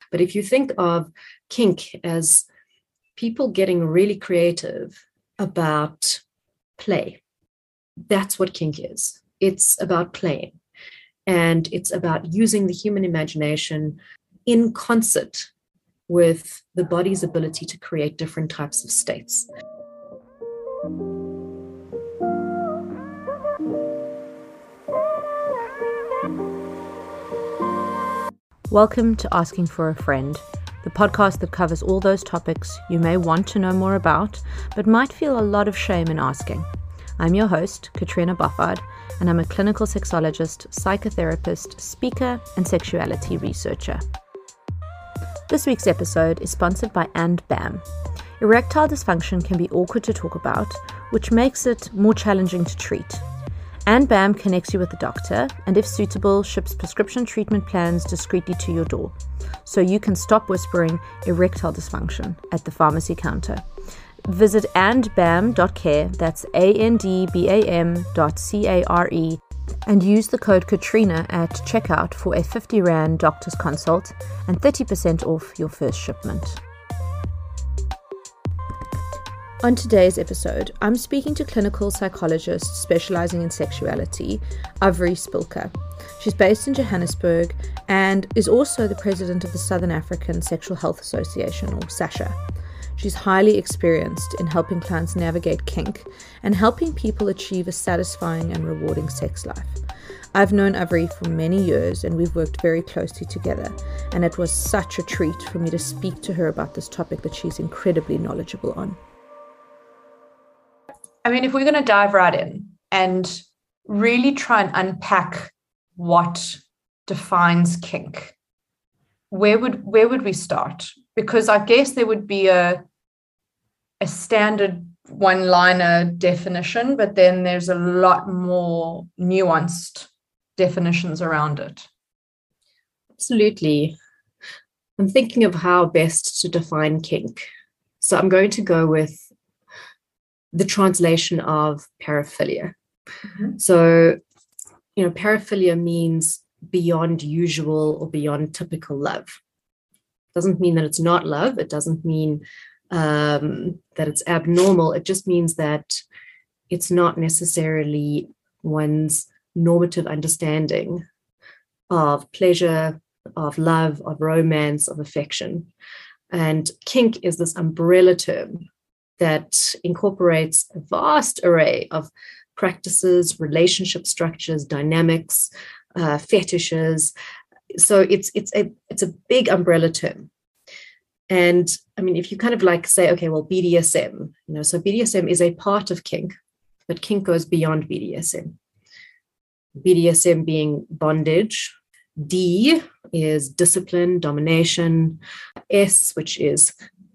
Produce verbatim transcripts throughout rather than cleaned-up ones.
But if you think of kink as people getting really creative about play, that's what kink is. It's about playing, and it's about using the human imagination in concert with the body's ability to create different types of states. Welcome to Asking for a Friend, the podcast that covers all those topics you may want to know more about, but might feel a lot of shame in asking. I'm your host, Katrina Buffard, and I'm a clinical sexologist, psychotherapist, speaker, and sexuality researcher. This week's episode is sponsored by And Bam. Erectile dysfunction can be awkward to talk about, which makes it more challenging to treat. And Bam connects you with the doctor, and if suitable, ships prescription treatment plans discreetly to your door, so you can stop whispering erectile dysfunction at the pharmacy counter. Visit and bam dot care, that's A N D B A M dot C A R E, and use the code Katrina at checkout for a fifty rand doctor's consult and thirty percent off your first shipment. On today's episode, I'm speaking to clinical psychologist specializing in sexuality, Avery Spilker. She's based in Johannesburg and is also the president of the Southern African Sexual Health Association, or SASHA. She's highly experienced in helping clients navigate kink and helping people achieve a satisfying and rewarding sex life. I've known Avery for many years and we've worked very closely together, and it was such a treat for me to speak to her about this topic that she's incredibly knowledgeable on. I mean, if we're going to dive right in and really try and unpack what defines kink, where would where would we start? Because I guess there would be a a standard one-liner definition, but then there's a lot more nuanced definitions around it. Absolutely. I'm thinking of how best to define kink. So I'm going to go with the translation of paraphilia. Mm-hmm. So, you know, paraphilia means beyond usual or beyond typical love. Doesn't mean that it's not love. It doesn't mean um, that it's abnormal. It just means that it's not necessarily one's normative understanding of pleasure, of love, of romance, of affection. And kink is this umbrella term that incorporates a vast array of practices, relationship structures, dynamics, uh, fetishes. So it's it's a it's a big umbrella term. And I mean, if you kind of like say, okay, well, B D S M, you know, so B D S M is a part of kink, but kink goes beyond B D S M. B D S M being bondage. D is discipline, domination. S, which is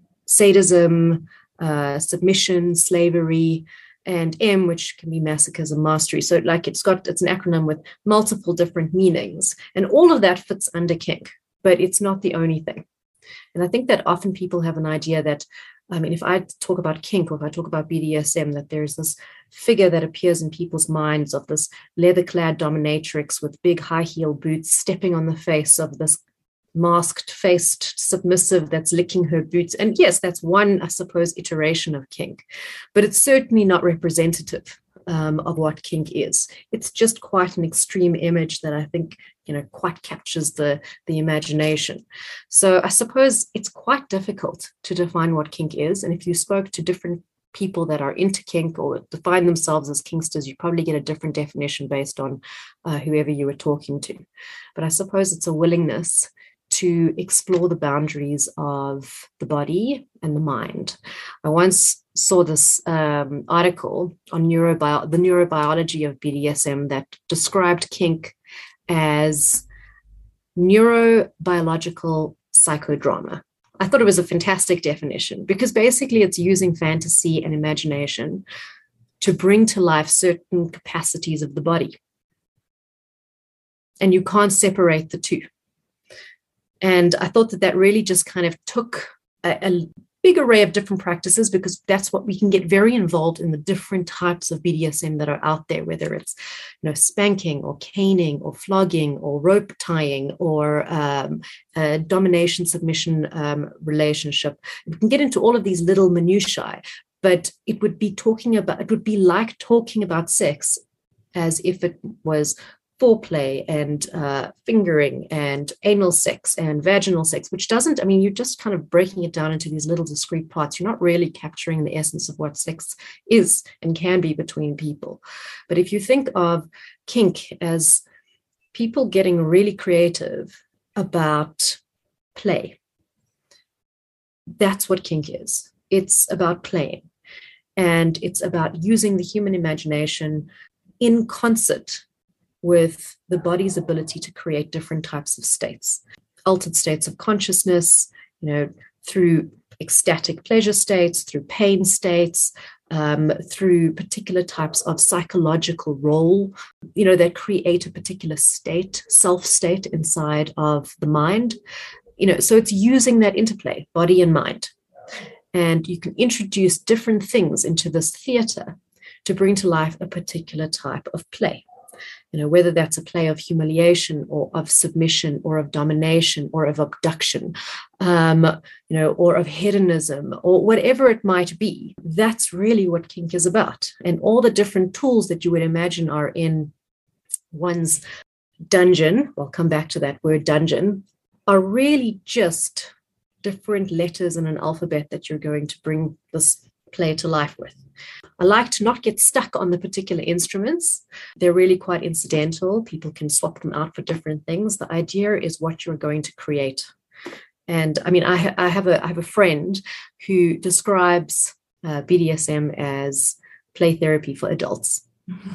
sadism, Uh, submission, slavery, and M, which can be masochism, mastery. So like it's got, it's an acronym with multiple different meanings, and all of that fits under kink, but it's not the only thing. And I think that often people have an idea that, I mean, if I talk about kink or if I talk about B D S M, that there's this figure that appears in people's minds of this leather-clad dominatrix with big high-heel boots stepping on the face of this masked-faced submissive that's licking her boots. And yes, that's one, I suppose, iteration of kink, but it's certainly not representative um, of what kink is. It's just quite an extreme image that I think, you know, quite captures the, the imagination. So I suppose it's quite difficult to define what kink is. And if you spoke to different people that are into kink or define themselves as kinksters, you probably get a different definition based on uh, whoever you were talking to. But I suppose it's a willingness to explore the boundaries of the body and the mind. I once saw this um, article on neurobio- the neurobiology of B D S M that described kink as neurobiological psychodrama. I thought it was a fantastic definition because basically it's using fantasy and imagination to bring to life certain capacities of the body. And you can't separate the two. And I thought that that really just kind of took a, a big array of different practices, because that's what we can get very involved in, the different types of B D S M that are out there, whether it's, you know, spanking or caning or flogging or rope tying or um, a domination submission um, relationship. We can get into all of these little minutiae, but it would be talking about, it would be like talking about sex as if it was foreplay and uh, fingering and anal sex and vaginal sex, which doesn't, I mean, you're just kind of breaking it down into these little discrete parts. You're not really capturing the essence of what sex is and can be between people. But if you think of kink as people getting really creative about play, that's what kink is. It's about playing, and it's about using the human imagination in concert with the body's ability to create different types of states, altered states of consciousness, you know, through ecstatic pleasure states, through pain states, um, through particular types of psychological role, you know, that create a particular state, self-state inside of the mind. You know, so it's using that interplay, body and mind. And you can introduce different things into this theater to bring to life a particular type of play. You know, whether that's a play of humiliation or of submission or of domination or of abduction, um, you know, or of hedonism or whatever it might be, that's really what kink is about. And all the different tools that you would imagine are in one's dungeon, I'll come back to that word dungeon, are really just different letters in an alphabet that you're going to bring this play to life with. I like to not get stuck on the particular instruments. They're really quite incidental. People can swap them out for different things. The idea is what you're going to create. And I mean, I, ha- I have a I have a friend who describes uh, B D S M as play therapy for adults.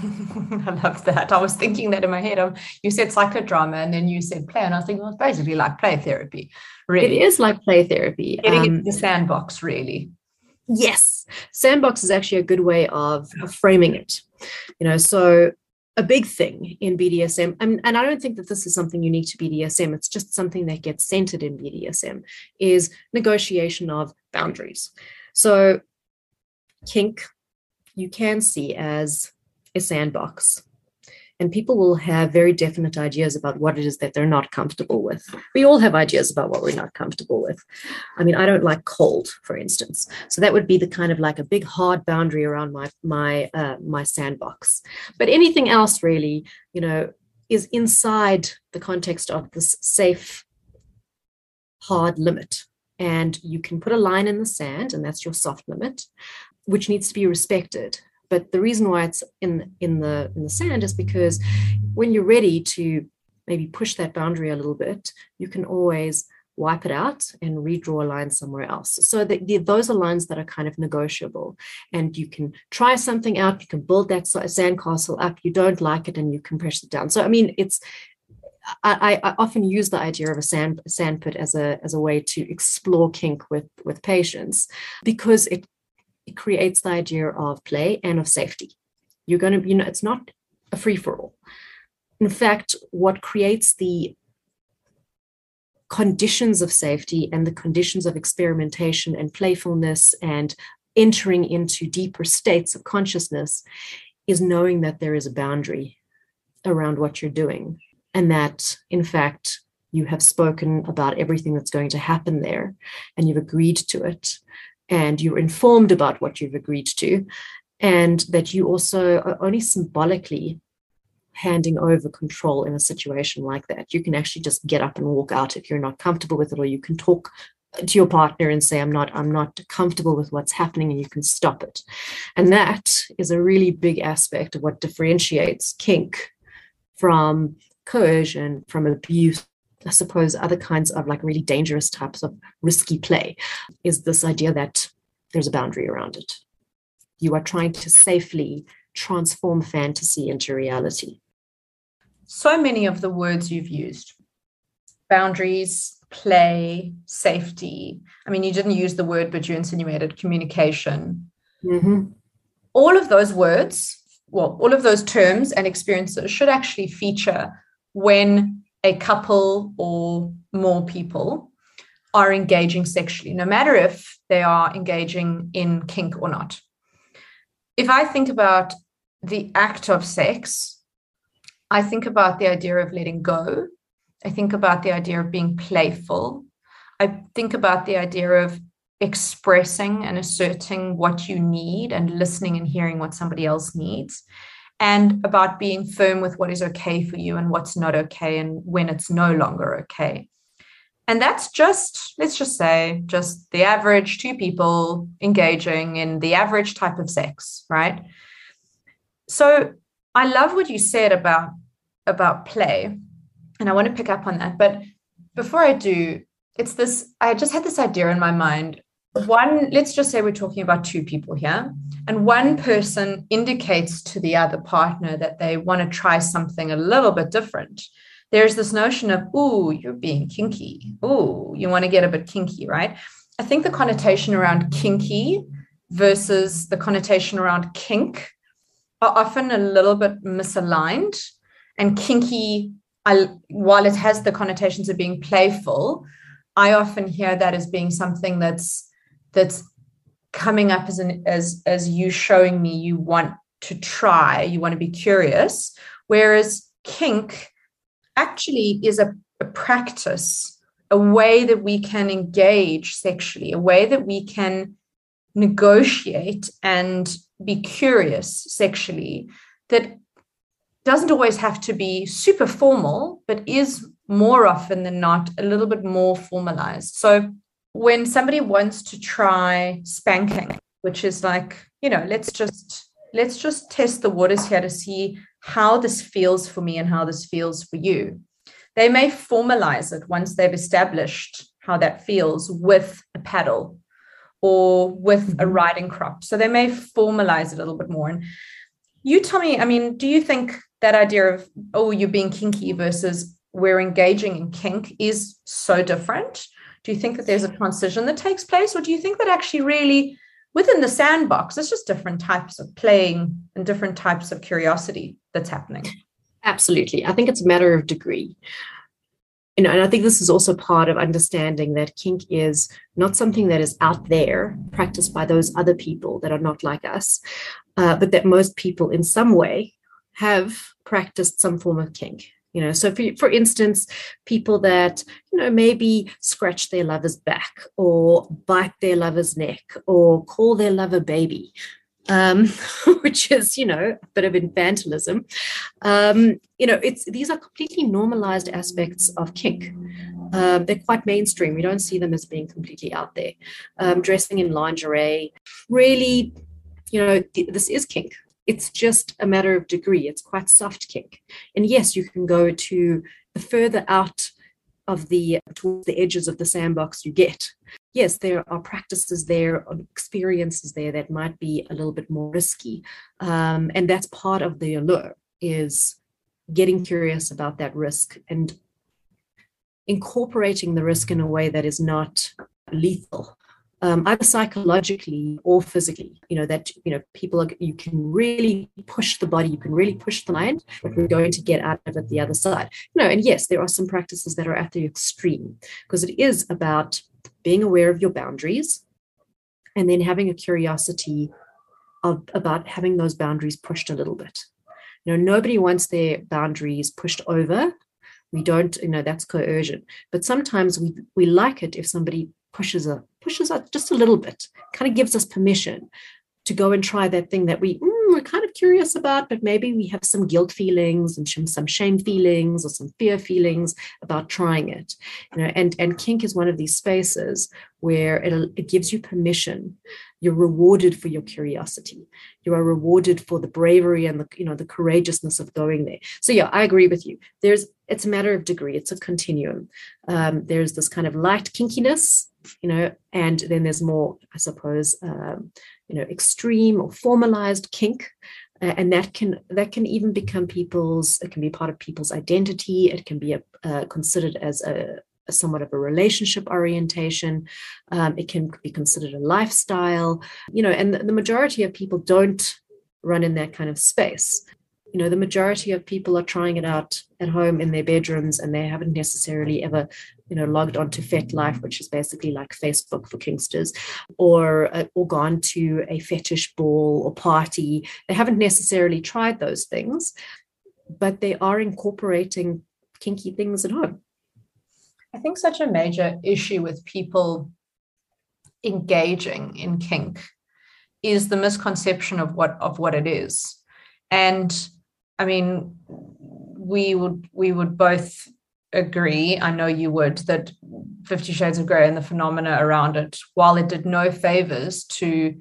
I love that. I was thinking that in my head. Um, you said psychodrama and then you said play, and I was thinking, well, it's basically like play therapy. Really, it is like play therapy. Getting um, into the sandbox, really. Yes, sandbox is actually a good way of, of framing it. You know, so a big thing in B D S M, and, and I don't think that this is something unique to B D S M, it's just something that gets centered in B D S M, is negotiation of boundaries. So kink, you can see as a sandbox. And people will have very definite ideas about what it is that they're not comfortable with. We all have ideas about what we're not comfortable with. I mean, I don't like cold, for instance. So that would be the kind of like a big hard boundary around my my uh, my sandbox. But anything else really, you know, is inside the context of this safe, hard limit. And you can put a line in the sand, and that's your soft limit, which needs to be respected. But the reason why it's in, in the in the sand is because when you're ready to maybe push that boundary a little bit, you can always wipe it out and redraw a line somewhere else. So that the, those are lines that are kind of negotiable. And you can try something out, you can build that sandcastle up, you don't like it, and you can press it down. So, I mean, it's I, I often use the idea of a sand sandpit as a as a way to explore kink with, with patients, because it It creates the idea of play and of safety. You're going to, you know, it's not a free-for-all. In fact, what creates the conditions of safety and the conditions of experimentation and playfulness and entering into deeper states of consciousness is knowing that there is a boundary around what you're doing, and that, in fact, you have spoken about everything that's going to happen there, and you've agreed to it. And you're informed about what you've agreed to, and that you also are only symbolically handing over control in a situation like that. You can actually just get up and walk out if you're not comfortable with it, or you can talk to your partner and say, I'm not, I'm not comfortable with what's happening, and you can stop it. And that is a really big aspect of what differentiates kink from coercion, from abuse, I suppose other kinds of like really dangerous types of risky play, is this idea that there's a boundary around it. You are trying to safely transform fantasy into reality. So many of the words you've used, boundaries, play, safety. I mean, you didn't use the word, but you insinuated communication. Mm-hmm. All of those words, well, all of those terms and experiences should actually feature when a couple or more people are engaging sexually, no matter if they are engaging in kink or not. If I think about the act of sex, I think about the idea of letting go. I think about the idea of being playful. I think about the idea of expressing and asserting what you need and listening and hearing what somebody else needs, and about being firm with what is okay for you and what's not okay and when it's no longer okay. And that's just, let's just say, just the average two people engaging in the average type of sex, right? So I love what you said about, about play, and I want to pick up on that. But before I do, it's this, I just had this idea in my mind. One, let's just say we're talking about two people here, and one person indicates to the other partner that they want to try something a little bit different. There's this notion of, ooh, you're being kinky. Ooh, you want to get a bit kinky, right? I think the connotation around kinky versus the connotation around kink are often a little bit misaligned. And kinky, I, while it has the connotations of being playful, I often hear that as being something that's that's coming up as an as as you showing me you want to try, you want to be curious, whereas kink actually is a, a practice, a way that we can engage sexually, a way that we can negotiate and be curious sexually, that doesn't always have to be super formal, but is more often than not a little bit more formalized. So when somebody wants to try spanking, which is like, you know, let's just let's just test the waters here to see how this feels for me and how this feels for you. They may formalize it once they've established how that feels with a paddle or with a riding crop. So they may formalize it a little bit more. And you tell me, I mean, do you think that idea of, oh, you're being kinky versus we're engaging in kink is so different? Do you think that there's a transition that takes place, or do you think that actually really within the sandbox, it's just different types of playing and different types of curiosity that's happening? Absolutely. I think it's a matter of degree. You know, and I think this is also part of understanding that kink is not something that is out there practiced by those other people that are not like us, uh, but that most people in some way have practiced some form of kink. You know, so for, for instance, people that, you know, maybe scratch their lover's back or bite their lover's neck or call their lover baby, um, which is, you know, a bit of infantilism. Um, you know, it's these are completely normalized aspects of kink. Um, they're quite mainstream. We don't see them as being completely out there. Um, dressing in lingerie, really, you know, th- this is kink. It's just a matter of degree. It's quite soft kink. And yes, you can go to the further out of the, towards the edges of the sandbox you get. Yes, there are practices there, experiences there that might be a little bit more risky. Um, and that's part of the allure, is getting curious about that risk and incorporating the risk in a way that is not lethal. Um, either psychologically or physically, you know, that, you know, people are, you can really push the body, you can really push the mind, but we're going to get out of it the other side. You know, and yes, there are some practices that are at the extreme, because it is about being aware of your boundaries and then having a curiosity of, about having those boundaries pushed a little bit. You know, nobody wants their boundaries pushed over. We don't, you know, that's coercion. But sometimes we we like it if somebody pushes a pushes us just a little bit, kind of gives us permission to go and try that thing that we mm, we're kind of curious about, but maybe we have some guilt feelings and some shame feelings or some fear feelings about trying it. You know, and and kink is one of these spaces where it it gives you permission. You're rewarded for your curiosity. You are rewarded for the bravery and the, you know, the courageousness of going there. So yeah, I agree with you. There's it's a matter of degree. It's a continuum. Um, there's this kind of light kinkiness, you know, and then there's more, I suppose, um, you know, extreme or formalized kink, uh, and that can that can even become people's. It can be part of people's identity. It can be a, uh, considered as a, a somewhat of a relationship orientation. Um, it can be considered a lifestyle, you know, and the, the majority of people don't run in that kind of space. You know, the majority of people are trying it out at home in their bedrooms, and they haven't necessarily ever you know, logged onto FetLife, which is basically like Facebook for kinksters, or uh, or gone to a fetish ball or party. They haven't necessarily tried those things, but they are incorporating kinky things at home. I think such a major issue with people engaging in kink is the misconception of what of what it is. And I mean, we would we would both agree, I know you would, that Fifty Shades of Grey and the phenomena around it, while it did no favors to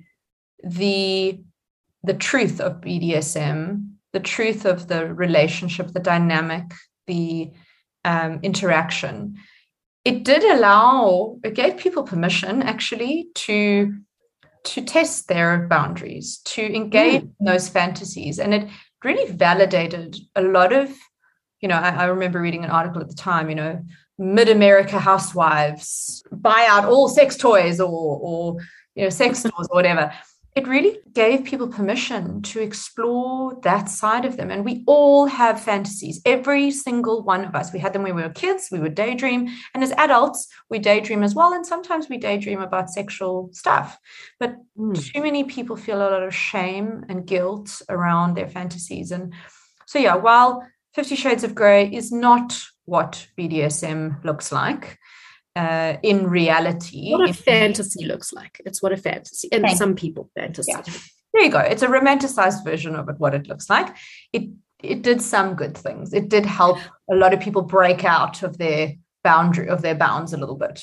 the the truth of B D S M, the truth of the relationship, the dynamic, the um, interaction, it did allow, it gave people permission actually to to test their boundaries, to engage mm. in those fantasies. And it really validated a lot of, you know, I, I remember reading an article at the time, you know, mid-America housewives buy out all sex toys or, or you know, sex stores or whatever. It really gave people permission to explore that side of them. And we all have fantasies, every single one of us. We had them when we were kids, we would daydream. And as adults, we daydream as well. And sometimes we daydream about sexual stuff. But mm. too many people feel a lot of shame and guilt around their fantasies. And so, yeah, while Fifty Shades of Grey is not what B D S M looks like, Uh, in reality, what a fantasy looks like. It's what a fantasy, and some people fantasy. Yeah. There you go. It's a romanticized version of it. What it looks like. It it did some good things. It did help a lot of people break out of their boundary of their bounds a little bit.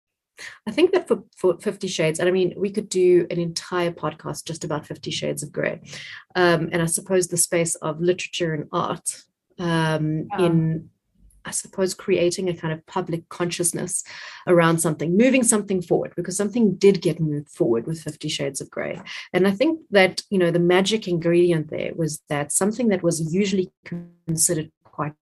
I think that for, for Fifty Shades, and I mean, we could do an entire podcast just about Fifty Shades of Grey, um, and I suppose the space of literature and art um, yeah. in. I suppose, creating a kind of public consciousness around something, moving something forward, because something did get moved forward with Fifty Shades of Grey. And I think that, you know, the magic ingredient there was that something that was usually considered quite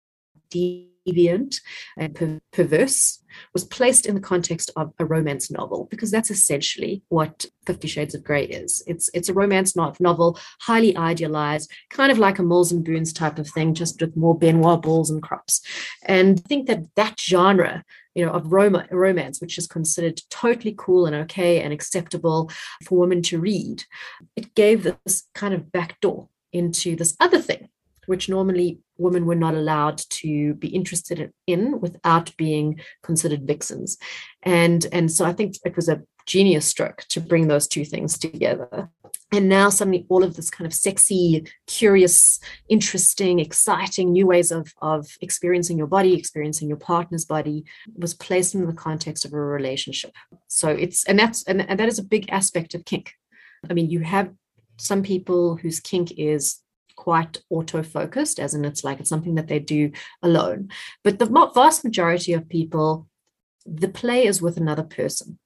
deviant and per- perverse was placed in the context of a romance novel, because that's essentially what Fifty Shades of Grey is. It's it's a romance novel, highly idealized, kind of like a Mills and Boons type of thing, just with more Benoit balls and crops. And I think that that genre, you know, of rom- romance, which is considered totally cool and okay and acceptable for women to read, it gave this kind of backdoor into this other thing, which normally women were not allowed to be interested in without being considered vixens. And, and so I think it was a genius stroke to bring those two things together. And now suddenly all of this kind of sexy, curious, interesting, exciting new ways of, of experiencing your body, experiencing your partner's body was placed in the context of a relationship. So it's, and that's, and, and that is a big aspect of kink. I mean, you have some people whose kink is quite auto-focused, as in it's like it's something that they do alone. But the vast majority of people, the play is with another person.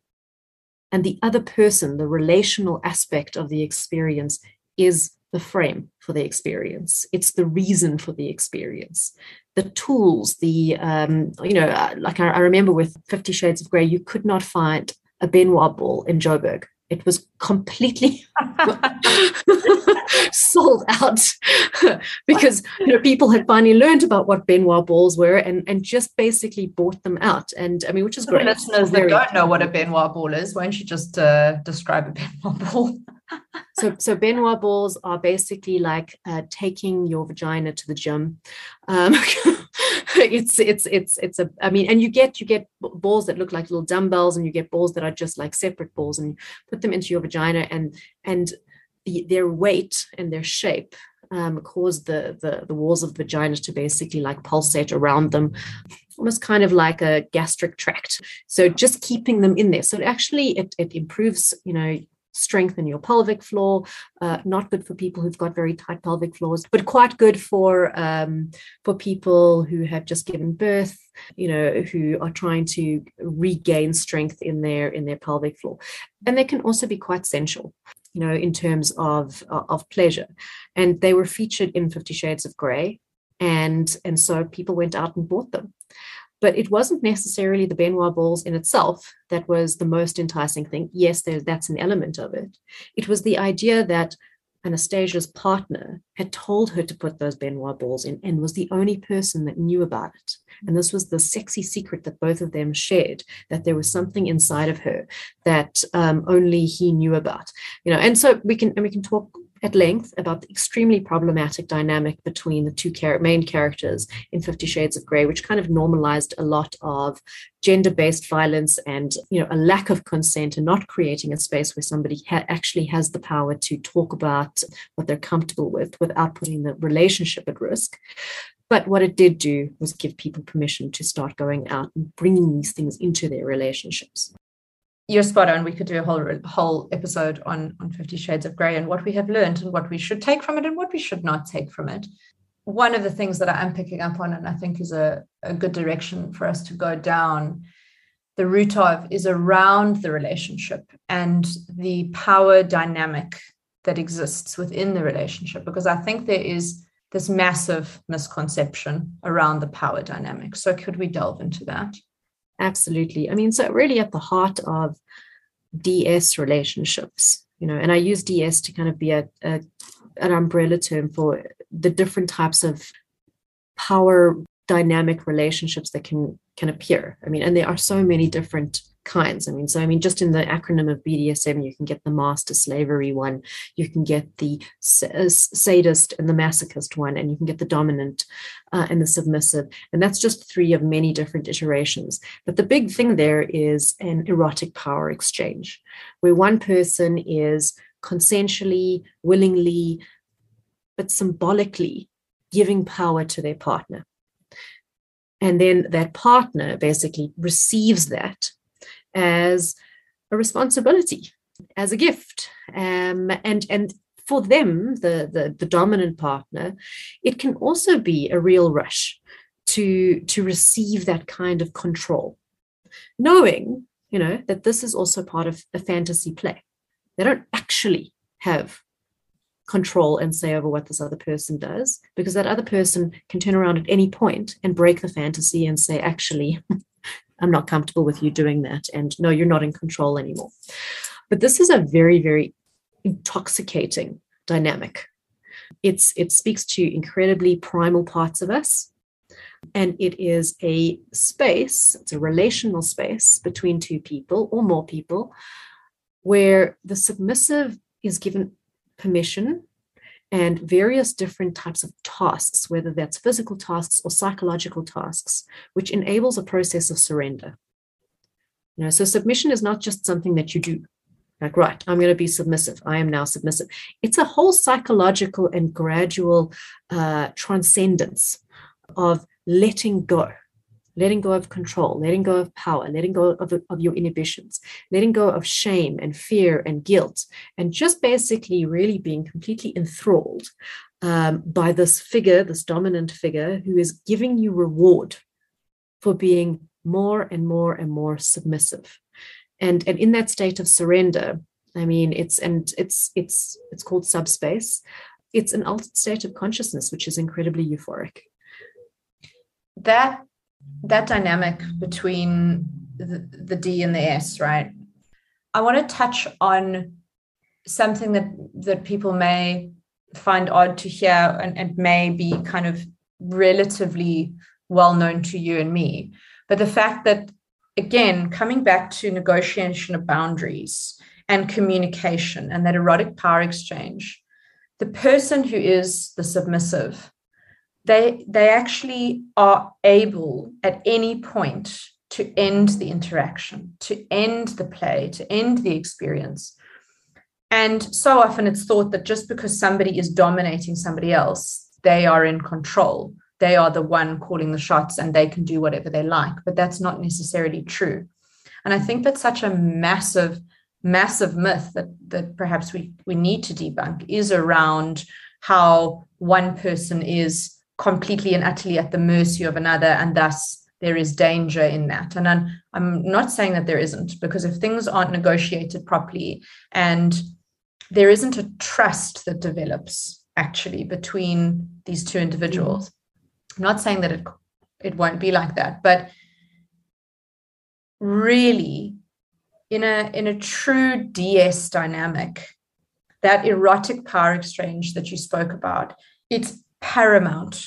And the other person, the relational aspect of the experience, is the frame for the experience. It's the reason for the experience. The tools, the, um, you know, like I, I remember with Fifty Shades of Grey, you could not find a Benoit ball in Joburg. It was completely sold out because, you know, people had finally learned about what Benoit balls were and, and just basically bought them out. And I mean, which is For great. listeners that don't know what a Benoit ball is, why don't you just uh, describe a Benoit ball? So, so Benoit balls are basically like uh, taking your vagina to the gym. Um, it's, it's, it's, it's a, I mean, and you get, you get balls that look like little dumbbells, and you get balls that are just like separate balls, and you put them into your vagina, and, and the, their weight and their shape um, cause the, the, the walls of the vagina to basically like pulsate around them, almost kind of like a gastric tract. So just keeping them in there. So it actually, it, it improves, you know, strength in your pelvic floor. Uh, not good for people who've got very tight pelvic floors, but quite good for um, for people who have just given birth, you know, who are trying to regain strength in their in their pelvic floor. And they can also be quite sensual, you know, in terms of of pleasure. And they were featured in Fifty Shades of Grey, and and so people went out and bought them. But it wasn't necessarily the Benoit balls in itself that was the most enticing thing. Yes, there, that's an element of it. It was the idea that Anastasia's partner had told her to put those Benoit balls in and was the only person that knew about it. And this was the sexy secret that both of them shared, that there was something inside of her that um, only he knew about. You know, and so we can and we can talk at length about the extremely problematic dynamic between the two char- main characters in Fifty Shades of Grey, which kind of normalized a lot of gender-based violence and, you know, a lack of consent, and not creating a space where somebody ha- actually has the power to talk about what they're comfortable with without putting the relationship at risk. But what it did do was give people permission to start going out and bringing these things into their relationships. You're spot on. We could do a whole whole episode on, on Fifty Shades of Grey and what we have learned and what we should take from it and what we should not take from it. One of the things that I am picking up on, and I think is a, a good direction for us to go down the route of, is around the relationship and the power dynamic that exists within the relationship, because I think there is this massive misconception around the power dynamic. So could we delve into that? Absolutely. I mean, so really at the heart of D S relationships, you know, and I use D S to kind of be a, a an umbrella term for the different types of power dynamic relationships that can can appear. I mean, and there are so many different kinds. I mean, so I mean, just in the acronym of B D S M, you can get the master slavery one, you can get the sadist and the masochist one, and you can get the dominant uh, and the submissive. And that's just three of many different iterations. But the big thing there is an erotic power exchange, where one person is consensually, willingly, but symbolically giving power to their partner. And then that partner basically receives that as a responsibility, as a gift. Um, and, and for them, the, the, the dominant partner, it can also be a real rush to, to receive that kind of control, knowing, you know, that this is also part of a fantasy play. They don't actually have control and say over what this other person does, because that other person can turn around at any point and break the fantasy and say, actually, I'm not comfortable with you doing that. And no, you're not in control anymore. But this is a very, very intoxicating dynamic. It's, it speaks to incredibly primal parts of us. And it is a space, it's a relational space between two people or more people, where the submissive is given permission and various different types of tasks, whether that's physical tasks or psychological tasks, which enables a process of surrender. You know, so submission is not just something that you do, like, right, I'm going to be submissive. I am now submissive. It's a whole psychological and gradual uh, transcendence of letting go. Letting go of control, letting go of power, letting go of, of your inhibitions, letting go of shame and fear and guilt, and just basically really being completely enthralled um, by this figure, this dominant figure, who is giving you reward for being more and more and more submissive. And, and in that state of surrender, I mean, it's and it's it's it's called subspace. It's an altered state of consciousness, which is incredibly euphoric. That that dynamic between the, the D and the S, right? I want to touch on something that, that people may find odd to hear and, and may be kind of relatively well known to you and me. But the fact that, again, coming back to negotiation of boundaries and communication and that erotic power exchange, the person who is the submissive, They they actually are able at any point to end the interaction, to end the play, to end the experience. And so often it's thought that just because somebody is dominating somebody else, they are in control. They are the one calling the shots and they can do whatever they like. But that's not necessarily true. And I think that's such a massive, massive myth that, that perhaps we, we need to debunk, is around how one person is completely and utterly at the mercy of another, and thus there is danger in that. And I'm, I'm not saying that there isn't, because if things aren't negotiated properly and there isn't a trust that develops actually between these two individuals, I'm not saying that it, it won't be like that, but really in a, in a true D S dynamic, that erotic power exchange that you spoke about, it's paramount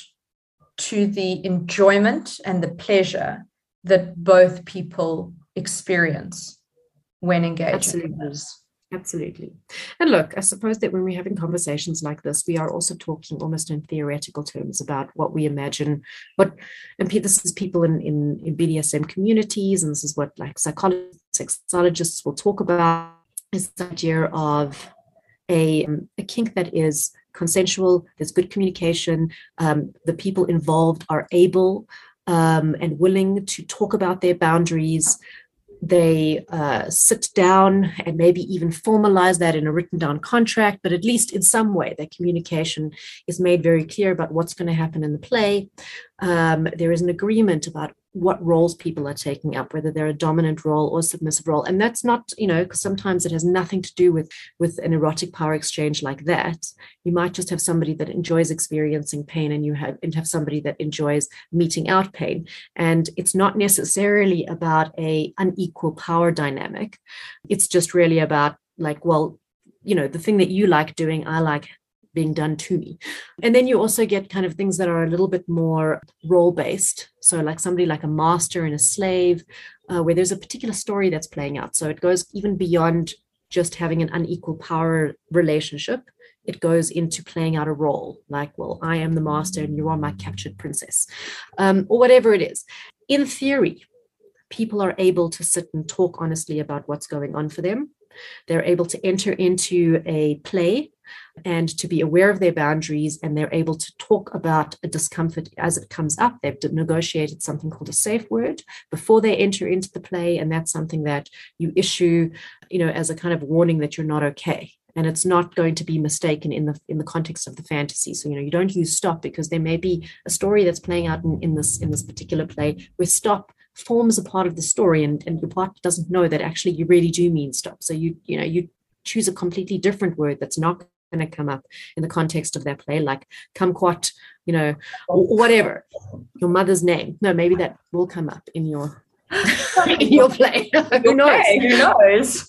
to the enjoyment and the pleasure that both people experience when engaging. Absolutely. Absolutely. And look, I suppose that when we're having conversations like this, we are also talking almost in theoretical terms about what we imagine, what, and this is people in, in, in B D S M communities, and this is what like psychologists, sexologists will talk about, is the idea of a, a kink that is consensual, there's good communication, um, the people involved are able um, and willing to talk about their boundaries. They uh, sit down and maybe even formalize that in a written down contract, but at least in some way, their communication is made very clear about what's going to happen in the play. Um, there is an agreement about what roles people are taking up, whether they're a dominant role or submissive role. And that's not, you know, because sometimes it has nothing to do with, with an erotic power exchange like that. You might just have somebody that enjoys experiencing pain, and you have, and have somebody that enjoys meting out pain. And it's not necessarily about a unequal power dynamic. It's just really about like, well, you know, the thing that you like doing, I like being done to me. And then you also get kind of things that are a little bit more role-based. So like somebody like a master and a slave, uh, where there's a particular story that's playing out. So it goes even beyond just having an unequal power relationship. It goes into playing out a role, like, well, I am the master and you are my captured princess, um, or whatever it is. In theory, people are able to sit and talk honestly about what's going on for them. They're able to enter into a play and to be aware of their boundaries, and they're able to talk about a discomfort as it comes up. They've negotiated something called a safe word before they enter into the play, and that's something that you issue, you know, as a kind of warning that you're not okay. And it's not going to be mistaken in the in the context of the fantasy. So, you know, you don't use stop, because there may be a story that's playing out in, in this in this particular play where stop forms a part of the story, and, and your partner doesn't know that actually you really do mean stop. So you, you know, you choose a completely different word that's not going to come up in the context of that play, like kumquat, you know, or, or whatever, your mother's name. No, maybe that will come up in your in your play. Who knows? Okay, who knows?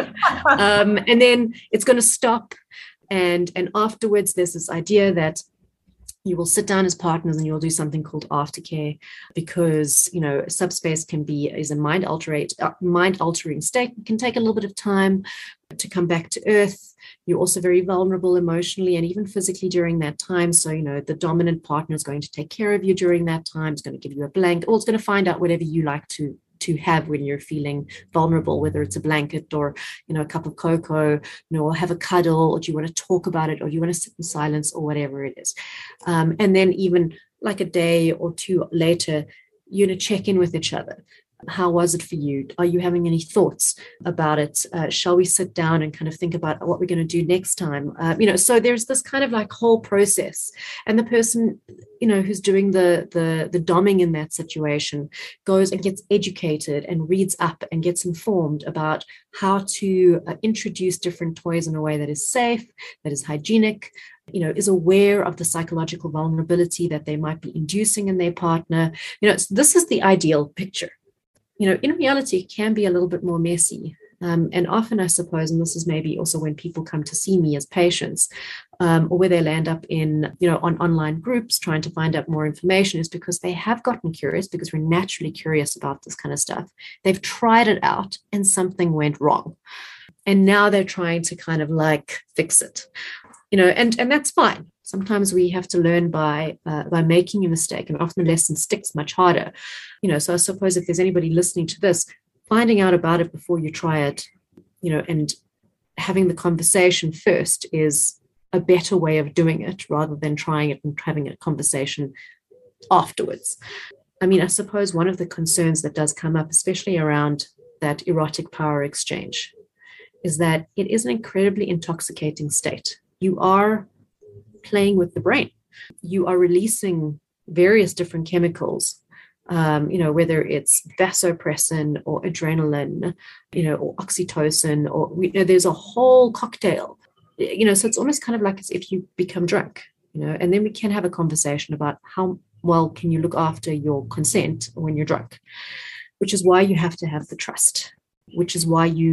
um, and then it's going to stop, and and afterwards there's this idea that you will sit down as partners and you'll do something called aftercare, because, you know, subspace can be, is a mind alterate, uh, mind altering state. It can take a little bit of time to come back to earth. You're also very vulnerable emotionally and even physically during that time. So, you know, the dominant partner is going to take care of you during that time. It's going to give you a blanket, or it's going to find out whatever you like to to have when you're feeling vulnerable, whether it's a blanket or, you know, a cup of cocoa, you know, or have a cuddle, or do you want to talk about it, or do you want to sit in silence, or whatever it is. Um, and then even like a day or two later, you're going to check in with each other. How was it for you? Are you having any thoughts about it? Uh, shall we sit down and kind of think about what we're going to do next time? Uh, you know, so there's this kind of like whole process, and the person, you know, who's doing the the the doming in that situation goes and gets educated and reads up and gets informed about how to uh, introduce different toys in a way that is safe, that is hygienic, you know, is aware of the psychological vulnerability that they might be inducing in their partner. You know, so this is the ideal picture. You know, in reality, it can be a little bit more messy. Um, and often, I suppose, and this is maybe also when people come to see me as patients, um, or where they land up in, you know, on online groups trying to find out more information, is because they have gotten curious, because we're naturally curious about this kind of stuff. They've tried it out and something went wrong. And now they're trying to kind of like fix it, you know, and, and that's fine. Sometimes we have to learn by uh, by making a mistake, and often the lesson sticks much harder. You know, so I suppose if there's anybody listening to this, finding out about it before you try it, you know, and having the conversation first is a better way of doing it, rather than trying it and having a conversation afterwards. I mean, I suppose one of the concerns that does come up, especially around that erotic power exchange, is that it is an incredibly intoxicating state. You are playing with the brain. You are releasing various different chemicals, um, you know, whether it's vasopressin or adrenaline, you know, or oxytocin, or, you know, there's a whole cocktail, you know, so it's almost kind of like as if you become drunk, you know, and then we can have a conversation about how well can you look after your consent when you're drunk, which is why you have to have the trust, which is why you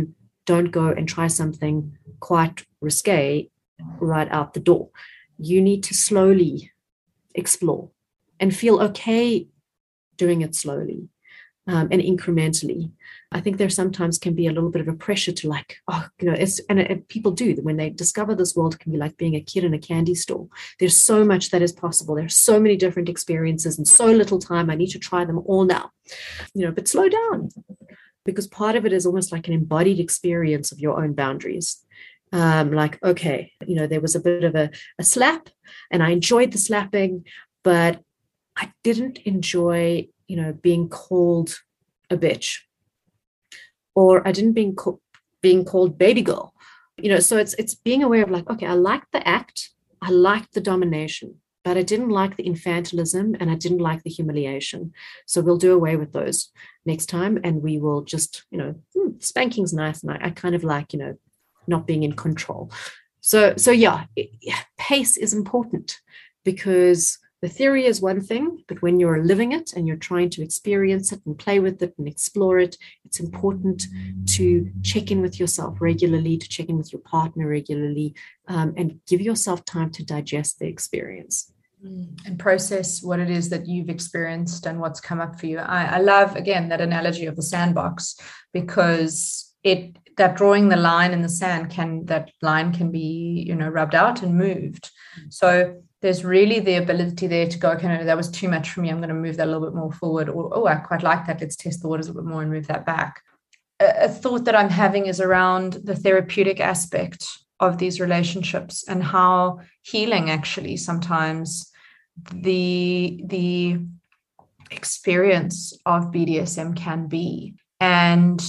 don't go and try something quite risque right out the door. You need to slowly explore and feel okay doing it slowly um, and incrementally. I think there sometimes can be a little bit of a pressure to like, oh, you know, it's, and, and people do when they discover this world, it can be like being a kid in a candy store. There's so much that is possible. There's so many different experiences and so little time. I need to try them all now, you know, but slow down, because part of it is almost like an embodied experience of your own boundaries. Um, like, okay, you know, there was a bit of a, a slap and I enjoyed the slapping, but I didn't enjoy, you know, being called a bitch, or I didn't being called being called baby girl, you know. So it's it's being aware of like, okay, I liked the act, I liked the domination, but I didn't like the infantilism and I didn't like the humiliation. So we'll do away with those next time, and we will just, you know, hmm, spanking's nice, and I, I kind of like, you know, not being in control. So so yeah, it, pace is important, because the theory is one thing, but when you're living it and you're trying to experience it and play with it and explore it, it's important to check in with yourself regularly, to check in with your partner regularly, um, and give yourself time to digest the experience. And process what it is that you've experienced and what's come up for you. I, I love, again, that analogy of the sandbox, because it that drawing the line in the sand can, that line can be, you know, rubbed out and moved. So there's really the ability there to go, okay, no, that was too much for me. I'm going to move that a little bit more forward. Or, oh, I quite like that. Let's test the waters a little bit more and move that back. A, a thought that I'm having is around the therapeutic aspect of these relationships and how healing actually sometimes the, the experience of B D S M can be, and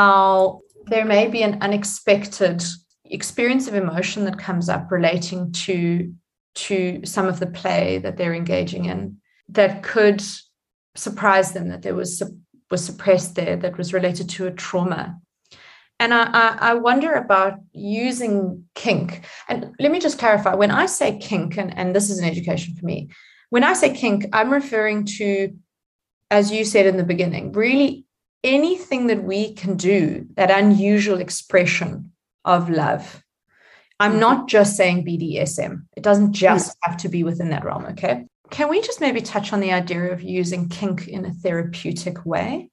how there may be an unexpected experience of emotion that comes up relating to to some of the play that they're engaging in that could surprise them, that there was was suppressed there, that was related to a trauma. And I, I, I wonder about using kink. And let me just clarify, when I say kink, and, and this is an education for me, when I say kink, I'm referring to, as you said in the beginning, really anything that we can do, that unusual expression of love. I'm not just saying B D S M. It doesn't just have to be within that realm, okay? Can we just maybe touch on the idea of using kink in a therapeutic way?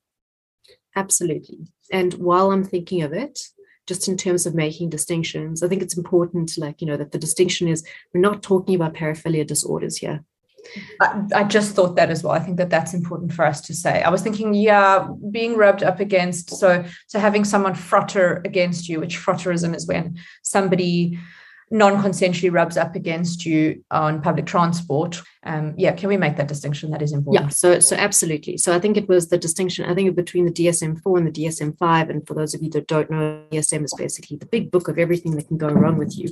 Absolutely. And while I'm thinking of it, just in terms of making distinctions, I think it's important to, like, you know, that the distinction is we're not talking about paraphilia disorders here. I, I just thought that as well. I think that that's important for us to say. I was thinking, yeah, being rubbed up against, so so having someone frotter against you, which frotterism is when somebody non-consensually rubs up against you on public transport. Um, yeah, can we make that distinction? That is important. Yeah, so so absolutely. So I think it was the distinction, I think, between the D S M four and the D S M five. And for those of you that don't know, D S M is basically the big book of everything that can go wrong with you.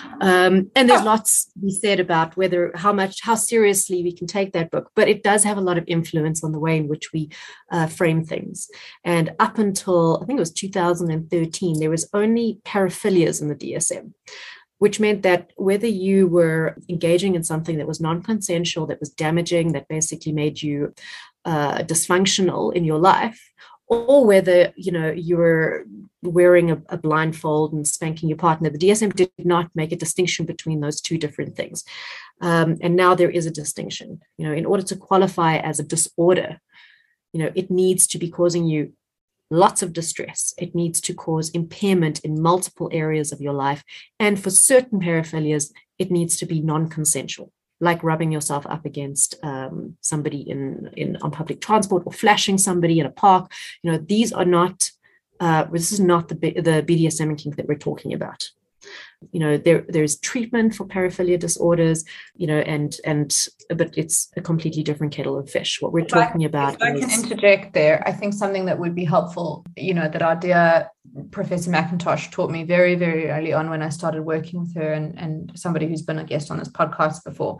Um, and there's lots to be said about whether, how much, how seriously we can take that book. But it does have a lot of influence on the way in which we uh, frame things. And up until, I think it was two thousand thirteen, there was only paraphilias in the D S M, which meant that whether you were engaging in something that was non-consensual, that was damaging, that basically made you uh, dysfunctional in your life, or whether, you know, you were wearing a, a blindfold and spanking your partner, the D S M did not make a distinction between those two different things. Um, and now there is a distinction. You know, in order to qualify as a disorder, you know, it needs to be causing you lots of distress. It needs to cause impairment in multiple areas of your life. And for certain paraphilias, it needs to be non-consensual, like rubbing yourself up against um, somebody in, in on public transport, or flashing somebody in a park. You know, these are not, uh, this is not the, the B D S M kink that we're talking about. You know, there there's treatment for paraphilia disorders, you know, and and but it's a completely different kettle of fish. What we're if talking I, about if I is, can interject there, I think something that would be helpful, you know, that our dear Professor McIntosh taught me very, very early on when I started working with her, and, and somebody who's been a guest on this podcast before: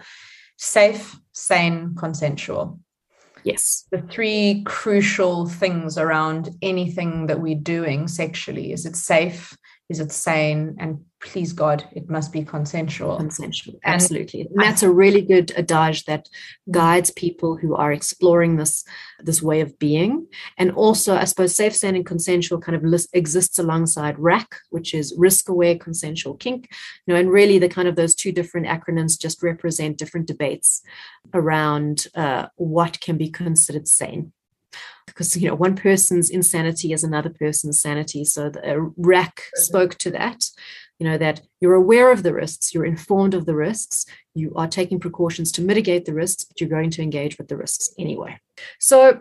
safe, sane, consensual. Yes. The three crucial things around anything that we're doing sexually is it's safe, Is it sane? And please God, it must be consensual. Consensual, absolutely. And, and that's a really good adage that guides people who are exploring this, this way of being. And also, I suppose, safe, sane, and consensual kind of list, exists alongside R A C, which is risk-aware consensual kink. You know, and really the kind of those two different acronyms just represent different debates around uh, what can be considered sane. Because, you know, one person's insanity is another person's sanity. So the uh, R A C spoke to that, you know, that you're aware of the risks, you're informed of the risks, you are taking precautions to mitigate the risks, but you're going to engage with the risks anyway. So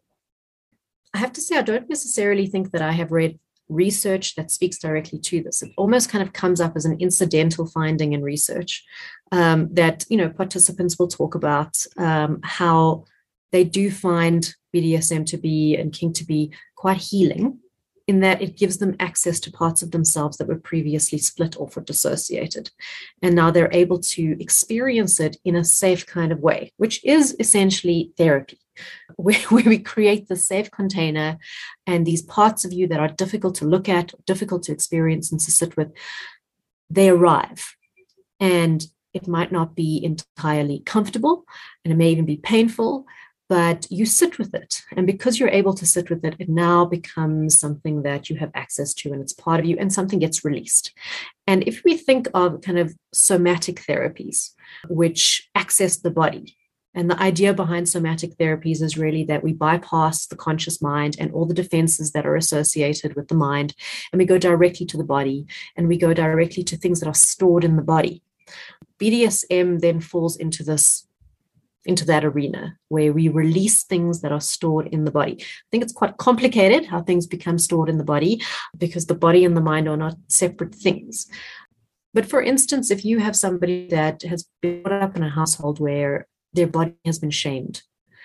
I have to say, I don't necessarily think that I have read research that speaks directly to this. It almost kind of comes up as an incidental finding in research um, that, you know, participants will talk about um, how they do find B D S M to be and kink to be quite healing in that it gives them access to parts of themselves that were previously split off or dissociated. And now they're able to experience it in a safe kind of way, which is essentially therapy, where, where we create the safe container and these parts of you that are difficult to look at, difficult to experience and to sit with, they arrive. And it might not be entirely comfortable, and it may even be painful, but you sit with it. And because you're able to sit with it, it now becomes something that you have access to and it's part of you and something gets released. And if we think of kind of somatic therapies, which access the body, and the idea behind somatic therapies is really that we bypass the conscious mind and all the defenses that are associated with the mind, and we go directly to the body, and we go directly to things that are stored in the body. B D S M then falls into this into that arena where we release things that are stored in the body. I think it's quite complicated how things become stored in the body because the body and the mind are not separate things. But for instance, if you have somebody that has been brought up in a household where their body has been shamed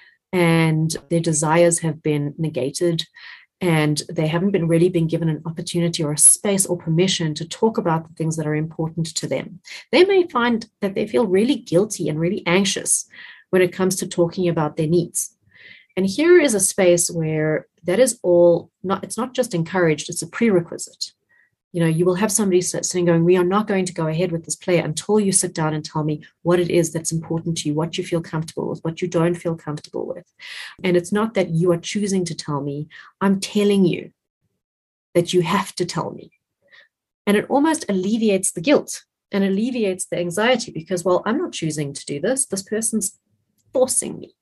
and their desires have been negated and they haven't been really been given an opportunity or a space or permission to talk about the things that are important to them, they may find that they feel really guilty and really anxious when it comes to talking about their needs. And here is a space where that is all not, it's not just encouraged, it's a prerequisite. You know, you will have somebody sitting going, we are not going to go ahead with this play until you sit down and tell me what it is that's important to you, what you feel comfortable with, what you don't feel comfortable with. And it's not that you are choosing to tell me, I'm telling you that you have to tell me. And it almost alleviates the guilt and alleviates the anxiety because, well, I'm not choosing to do this. This person's forcing me.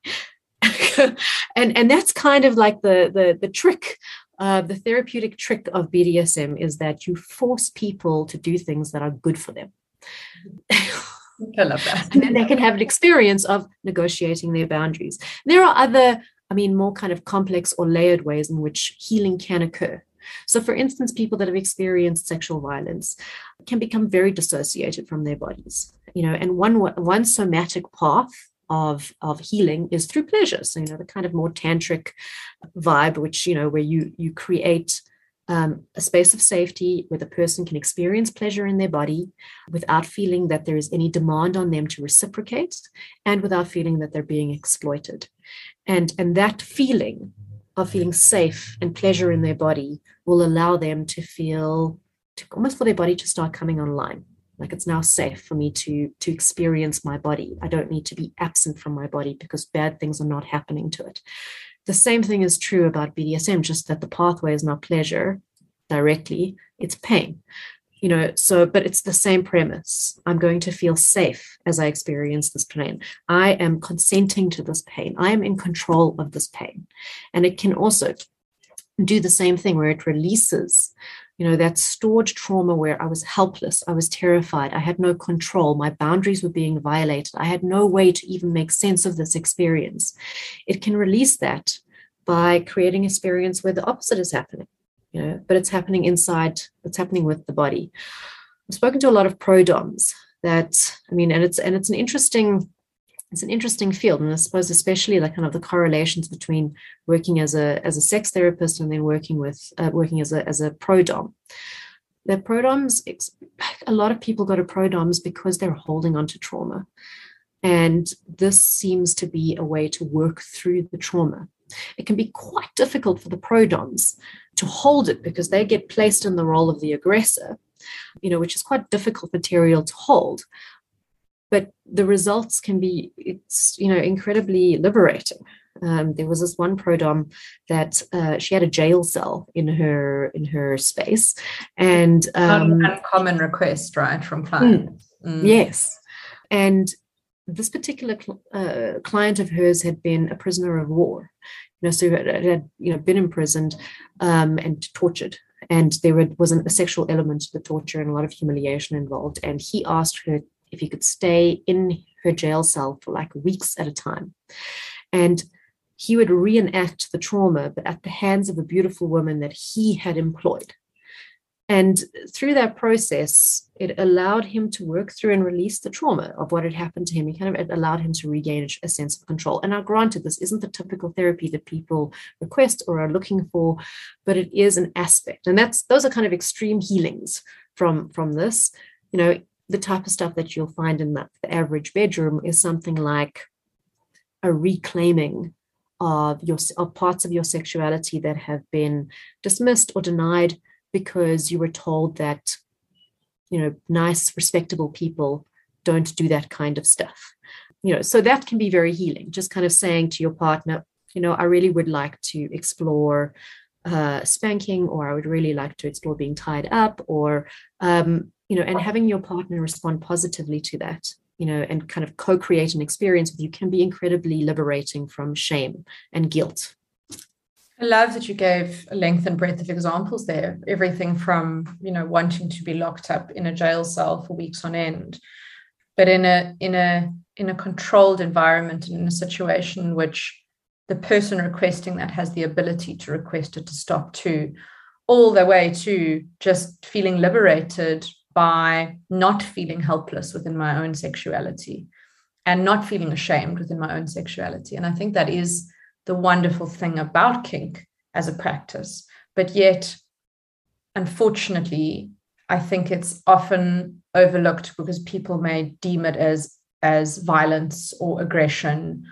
and and that's kind of like the the the trick, uh, the therapeutic trick of B D S M is that you force people to do things that are good for them. I love that. And then they can have an experience of negotiating their boundaries. There are other, I mean, more kind of complex or layered ways in which healing can occur. So for instance, people that have experienced sexual violence can become very dissociated from their bodies, you know, and one one somatic path of of healing is through pleasure. So, you know, the kind of more tantric vibe, which, you know, where you you create um, a space of safety where the person can experience pleasure in their body without feeling that there is any demand on them to reciprocate and without feeling that they're being exploited. And, and that feeling of feeling safe and pleasure in their body will allow them to feel, to, almost for their body to start coming online. Like it's now safe for me to, to experience my body. I don't need to be absent from my body because bad things are not happening to it. The same thing is true about B D S M, just that the pathway is not pleasure directly, it's pain. You know, so, but it's the same premise. I'm going to feel safe as I experience this pain. I am consenting to this pain. I am in control of this pain. And it can also do the same thing where it releases, you know, that stored trauma where I was helpless, I was terrified, I had no control, my boundaries were being violated, I had no way to even make sense of this experience. It can release that by creating an experience where the opposite is happening, you know, but it's happening inside, it's happening with the body. I've spoken to a lot of pro-doms that, I mean, and it's and it's an interesting It's an interesting field, and I suppose especially like kind of the correlations between working as a as a sex therapist and then working with uh, working as a as a pro-dom. The pro-doms, a lot of people go to pro-doms because they're holding on to trauma, and this seems to be a way to work through the trauma. It can be quite difficult for the pro-doms to hold it because they get placed in the role of the aggressor, you know, which is quite difficult material to hold. But the results can be, it's, you know, incredibly liberating. Um, there was this one pro-dom that uh, she had a jail cell in her in her space, and um, not an uncommon request, right, from clients. Mm, mm. Yes, and this particular cl- uh, client of hers had been a prisoner of war, you know, so had, had you know been imprisoned um, and tortured, and there was a sexual element to the torture and a lot of humiliation involved. And he asked her if he could stay in her jail cell for like weeks at a time, and he would reenact the trauma, but at the hands of a beautiful woman that he had employed. And through that process, it allowed him to work through and release the trauma of what had happened to him. It kind of it allowed him to regain a sense of control. And now, granted, this isn't the typical therapy that people request or are looking for, but it is an aspect. And that's those are kind of extreme healings from, from this. You know, the type of stuff that you'll find in the, the average bedroom is something like a reclaiming of your of parts of your sexuality that have been dismissed or denied because you were told that, you know, nice, respectable people don't do that kind of stuff. You know, so that can be very healing. Just kind of saying to your partner, you know, I really would like to explore uh, spanking, or I would really like to explore being tied up, or, um, you know, and having your partner respond positively to that, you know, and kind of co-create an experience with you can be incredibly liberating from shame and guilt. I love that you gave a length and breadth of examples there. Everything from, you know, wanting to be locked up in a jail cell for weeks on end, but in a in a in a controlled environment and in a situation in which the person requesting that has the ability to request it to stop too, all the way to just feeling liberated by not feeling helpless within my own sexuality and not feeling ashamed within my own sexuality. And I think that is the wonderful thing about kink as a practice. But yet, unfortunately, I think it's often overlooked because people may deem it as, as violence or aggression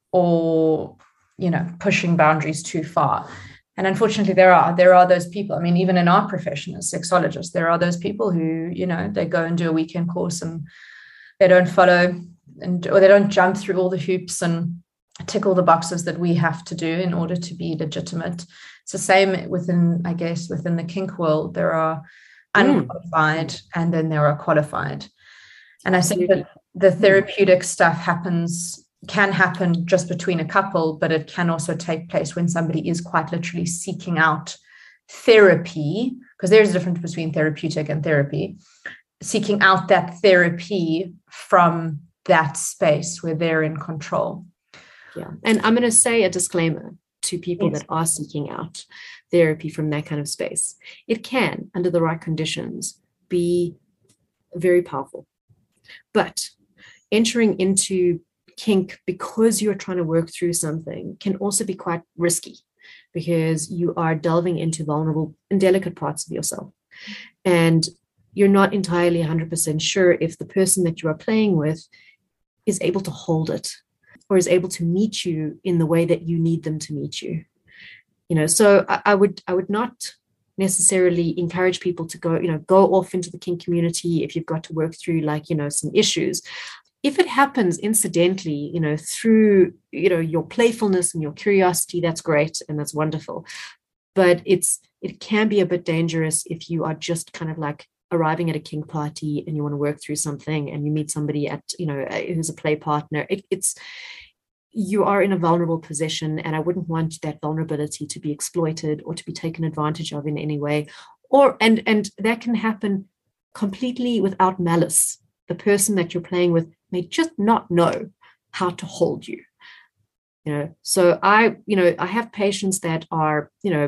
or, you know, pushing boundaries too far. And unfortunately, there are there are those people. I mean, even in our profession as sexologists, there are those people who, you know, they go and do a weekend course and they don't follow and or they don't jump through all the hoops and tick all the boxes that we have to do in order to be legitimate. It's the same within, I guess, within the kink world. There are unqualified mm. and then there are qualified. And I think that the therapeutic stuff happens can happen just between a couple, but it can also take place when somebody is quite literally seeking out therapy, because there's a difference between therapeutic and therapy, seeking out that therapy from that space where they're in control. Yeah. And I'm going to say a disclaimer to people yes. that are seeking out therapy from that kind of space. It can, under the right conditions, be very powerful. But entering into kink because you're trying to work through something can also be quite risky because you are delving into vulnerable and delicate parts of yourself. And you're not entirely one hundred percent sure if the person that you are playing with is able to hold it or is able to meet you in the way that you need them to meet you. You know, so I, I would I would not necessarily encourage people to go, you know, go off into the kink community if you've got to work through like, you know, some issues. If it happens incidentally, you know, through, you know, your playfulness and your curiosity, that's great and that's wonderful. But it's it can be a bit dangerous if you are just kind of like arriving at a kink party and you want to work through something and you meet somebody at, you know, who's a play partner. It, it's you are in a vulnerable position, and I wouldn't want that vulnerability to be exploited or to be taken advantage of in any way. Or and and that can happen completely without malice. The person that you're playing with may just not know how to hold you. You know, so I, you know, I have patients that are, you know,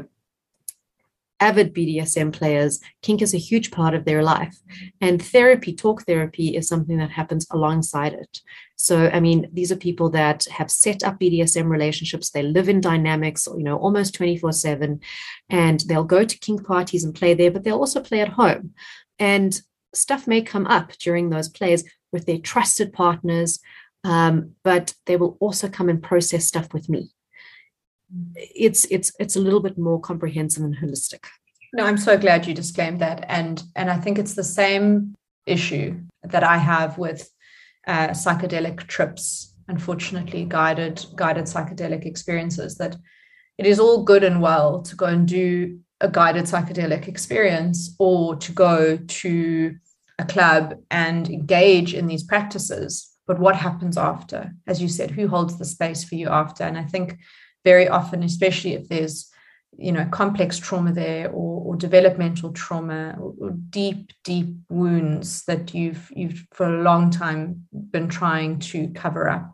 avid B D S M players. Kink is a huge part of their life, and therapy, talk therapy, is something that happens alongside it. So, I mean, these are people that have set up B D S M relationships. They live in dynamics, you know, almost twenty-four seven, and they'll go to kink parties and play there, but they'll also play at home. And stuff may come up during those plays with their trusted partners, um, but they will also come and process stuff with me. it's it's it's a little bit more comprehensive and holistic. No, I'm so glad you disclaimed that. And, and I think it's the same issue that I have with uh, psychedelic trips, unfortunately, guided, guided psychedelic experiences, that it is all good and well to go and do a guided psychedelic experience or to go to a club and engage in these practices. But what happens after? As you said, who holds the space for you after? And I think very often, especially if there's, you know, complex trauma there, or, or developmental trauma, or, or deep, deep wounds that you've you've for a long time been trying to cover up,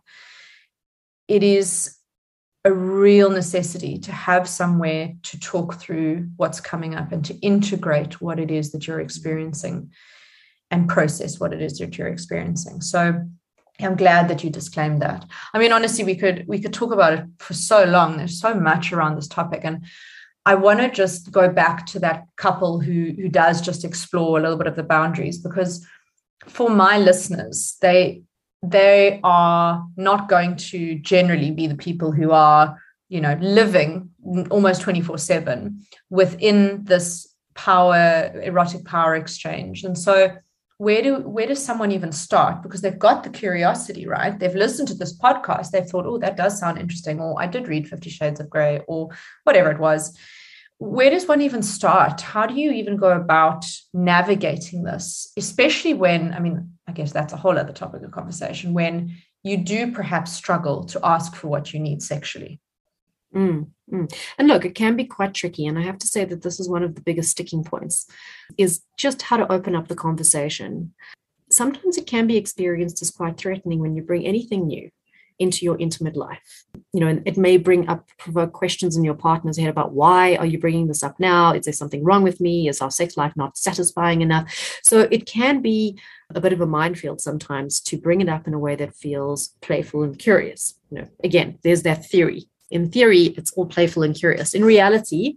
it is a real necessity to have somewhere to talk through what's coming up and to integrate what it is that you're experiencing and process what it is that you're experiencing. So I'm glad that you disclaimed that. I mean, honestly, we could we could talk about it for so long. There's so much around this topic. And I want to just go back to that couple who, who does just explore a little bit of the boundaries, because for my listeners, they they are not going to generally be the people who are, you know, living almost twenty-four seven within this power, erotic power exchange. And so Where do where does someone even start? Because they've got the curiosity, right? They've listened to this podcast. They've thought, oh, that does sound interesting. Or I did read Fifty Shades of Grey, or whatever it was. Where does one even start? How do you even go about navigating this? Especially when, I mean, I guess that's a whole other topic of conversation, when you do perhaps struggle to ask for what you need sexually. Mm, mm. And look, it can be quite tricky. And I have to say that this is one of the biggest sticking points, is just how to open up the conversation. Sometimes it can be experienced as quite threatening when you bring anything new into your intimate life. You know, and it may bring up, provoke questions in your partner's head about, why are you bringing this up now? Is there something wrong with me? Is our sex life not satisfying enough? So it can be a bit of a minefield sometimes to bring it up in a way that feels playful and curious. You know, again, there's that theory. In theory, it's all playful and curious. In reality,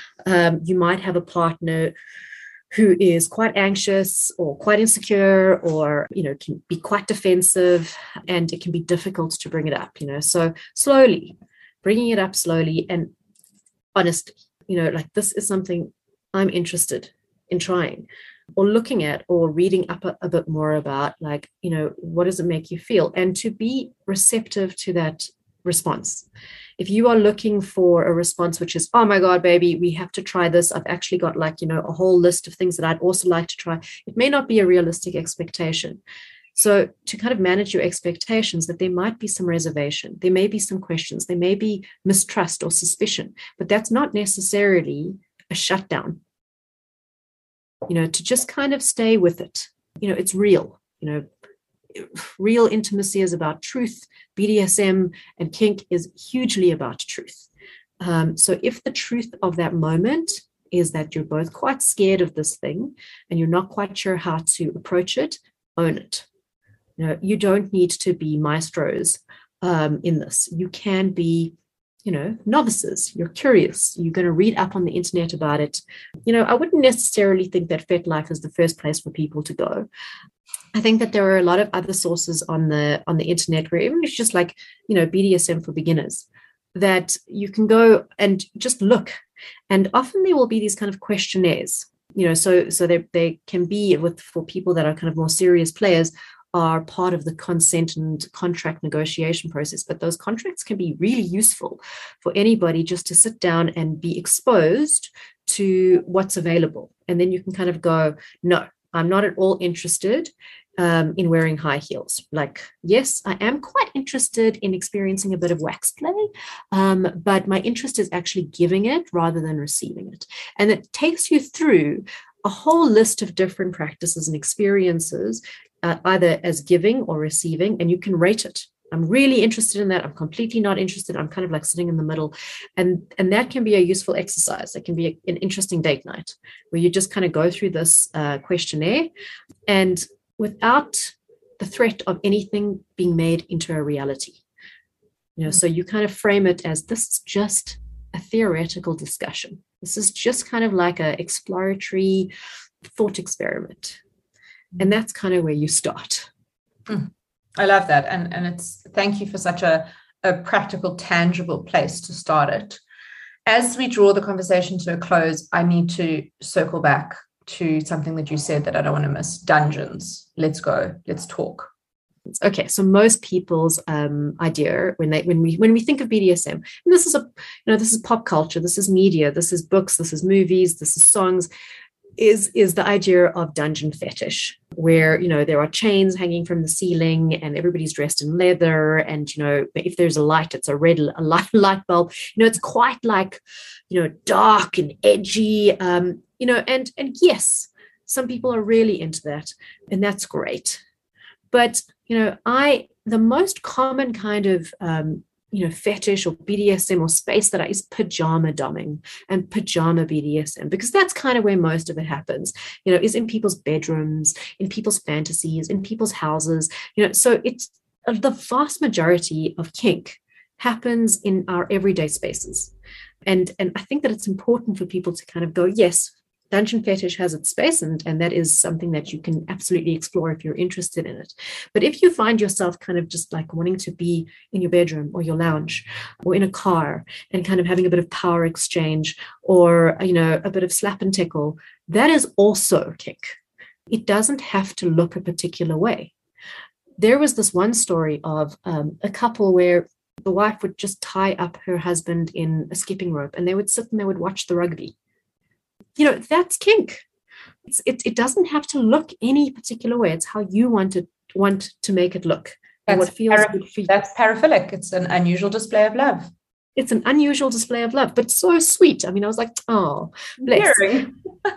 um, you might have a partner who is quite anxious or quite insecure, or, you know, can be quite defensive, and it can be difficult to bring it up, you know. So slowly, bringing it up slowly and honestly, you know, like, this is something I'm interested in trying, or looking at, or reading up a, a bit more about, like, you know, what does it make you feel? And to be receptive to that response. If you are looking for a response which is, oh my God, baby, we have to try this. I've actually got, like, you know, a whole list of things that I'd also like to try. It may not be a realistic expectation. So to kind of manage your expectations, that there might be some reservation, there may be some questions, there may be mistrust or suspicion, but that's not necessarily a shutdown. You know, to just kind of stay with it. You know, it's real. You know, real intimacy is about truth. B D S M and kink is hugely about truth. Um, so if the truth of that moment is that you're both quite scared of this thing and you're not quite sure how to approach it, own it. You know, you don't need to be maestros um, in this. You can be, you know, novices. You're curious. You're going to read up on the internet about it. You know, I wouldn't necessarily think that FetLife is the first place for people to go. I think that there are a lot of other sources on the on the internet where, even if it's just like, you know, B D S M for beginners, that you can go and just look. And often there will be these kind of questionnaires, you know, so so they, they can be with, for people that are kind of more serious players, are part of the consent and contract negotiation process. But those contracts can be really useful for anybody just to sit down and be exposed to what's available. And then you can kind of go, no, I'm not at all interested um, in wearing high heels. Like, yes, I am quite interested in experiencing a bit of wax play, um, but my interest is actually giving it rather than receiving it. And it takes you through a whole list of different practices and experiences, uh, either as giving or receiving, and you can rate it. I'm really interested in that. I'm completely not interested. I'm kind of like sitting in the middle. And, and that can be a useful exercise. It can be a, an interesting date night where you just kind of go through this uh, questionnaire, and without the threat of anything being made into a reality. You know, mm-hmm. So you kind of frame it as, this is just a theoretical discussion. This is just kind of like an exploratory thought experiment. Mm-hmm. And that's kind of where you start. Mm. I love that. And, and it's, thank you for such a, a practical, tangible place to start it. As we draw the conversation to a close, I need to circle back to something that you said that I don't want to miss. Dungeons. Let's go. Let's talk. Okay, so most people's um, idea when they when we when we think of B D S M, and this is a you know this is pop culture, this is media, this is books, this is movies, this is songs, is is the idea of dungeon fetish, where you know there are chains hanging from the ceiling and everybody's dressed in leather, and you know if there's a light, it's a red a light, light bulb. You know, it's quite like you know dark and edgy. Um, you know, and and yes, some people are really into that, and that's great. But you know, I the most common kind of um, you know fetish or B D S M or space that I is pajama doming and pajama B D S M, because that's kind of where most of it happens. You know, is in people's bedrooms, in people's fantasies, in people's houses. You know, so it's the vast majority of kink happens in our everyday spaces, and and I think that it's important for people to kind of go, yes, dungeon fetish has its space, and, and that is something that you can absolutely explore if you're interested in it. But if you find yourself kind of just like wanting to be in your bedroom or your lounge or in a car and kind of having a bit of power exchange or, you know, a bit of slap and tickle, that is also kink. It doesn't have to look a particular way. There was this one story of um, a couple where the wife would just tie up her husband in a skipping rope and they would sit and they would watch the rugby. You know, that's kink. It's, it, it doesn't have to look any particular way. It's how you want to, want to make it look. That's, what feels para- good for you. That's paraphilic. It's an unusual display of love. It's an unusual display of love, but so sweet. I mean, I was like, oh, bless. You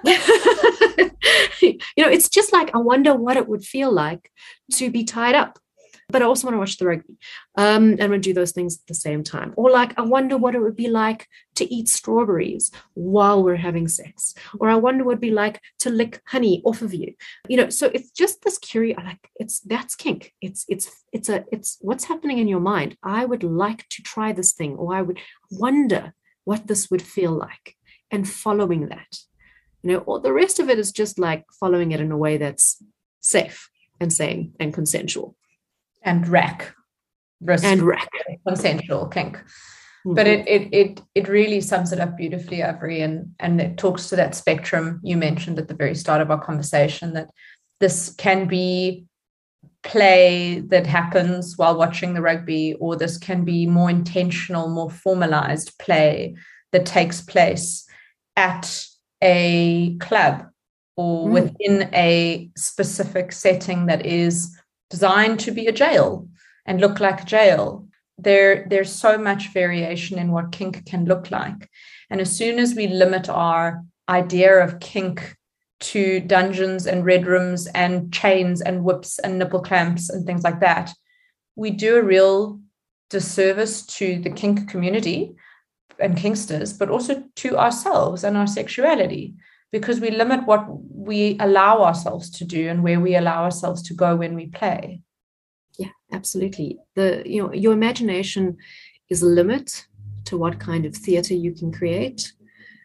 know, it's just like, I wonder what it would feel like to be tied up. But I also want to watch the rugby um, and want to do those things at the same time. Or like, I wonder what it would be like to eat strawberries while we're having sex. Or I wonder what it'd be like to lick honey off of you. You know, so it's just this curious, like it's, that's kink. It's, it's, it's a, it's what's happening in your mind. I would like to try this thing, or I would wonder what this would feel like, and following that, you know, or the rest of it is just like following it in a way that's safe and sane and consensual. And rack, risk and rack, consensual kink, mm-hmm. But it it it it really sums it up beautifully, Avery, and and it talks to that spectrum you mentioned at the very start of our conversation, that this can be play that happens while watching the rugby, or this can be more intentional, more formalized play that takes place at a club or mm. within a specific setting that is designed to be a jail and look like a jail. There, there's so much variation in what kink can look like. And as soon as we limit our idea of kink to dungeons and red rooms and chains and whips and nipple clamps and things like that, we do a real disservice to the kink community and kinksters, but also to ourselves and our sexuality, because we limit what we allow ourselves to do and where we allow ourselves to go when we play. Yeah, absolutely. The you know your imagination is a limit to what kind of theater you can create.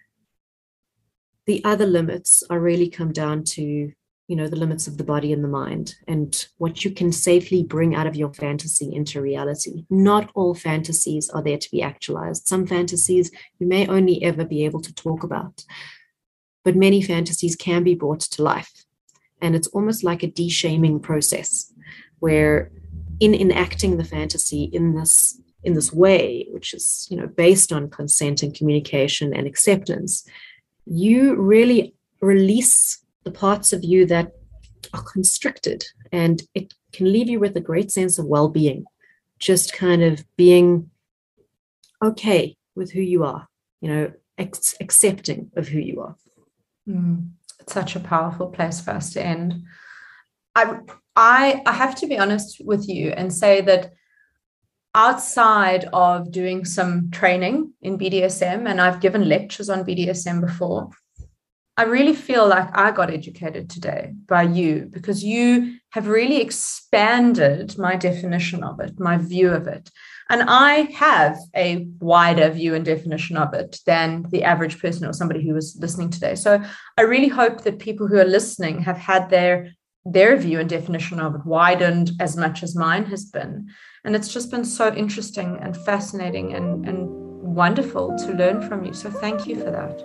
The other limits are really come down to, you know, the limits of the body and the mind, and what you can safely bring out of your fantasy into reality. Not all fantasies are there to be actualized. Some fantasies you may only ever be able to talk about. But many fantasies can be brought to life. And it's almost like a de-shaming process, where in enacting the fantasy in this in this way, which is, you know, based on consent and communication and acceptance, you really release the parts of you that are constricted, and it can leave you with a great sense of well-being, just kind of being okay with who you are, you know, ex- accepting of who you are. Mm, it's such a powerful place for us to end. I, I, I have to be honest with you and say that outside of doing some training in B D S M, and I've given lectures on B D S M before, I really feel like I got educated today by you, because you have really expanded my definition of it, my view of it. And I have a wider view and definition of it than the average person or somebody who was listening today. So I really hope that people who are listening have had their, their view and definition of it widened as much as mine has been. And it's just been so interesting and fascinating and, and wonderful to learn from you. So thank you for that.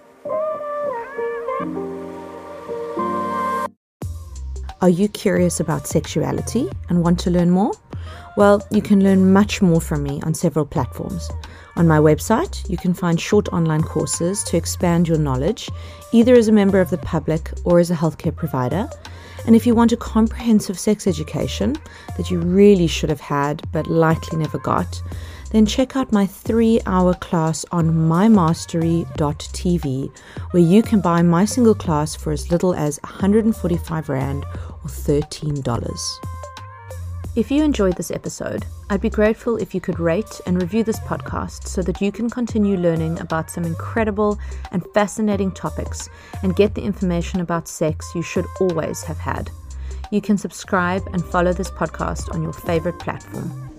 Are you curious about sexuality and want to learn more? Well, you can learn much more from me on several platforms. On my website, you can find short online courses to expand your knowledge, either as a member of the public or as a healthcare provider. And if you want a comprehensive sex education that you really should have had but likely never got, then check out my three-hour class on my mastery dot t v, where you can buy my single class for as little as one hundred forty-five rand or thirteen dollars. If you enjoyed this episode, I'd be grateful if you could rate and review this podcast so that you can continue learning about some incredible and fascinating topics and get the information about sex you should always have had. You can subscribe and follow this podcast on your favorite platform.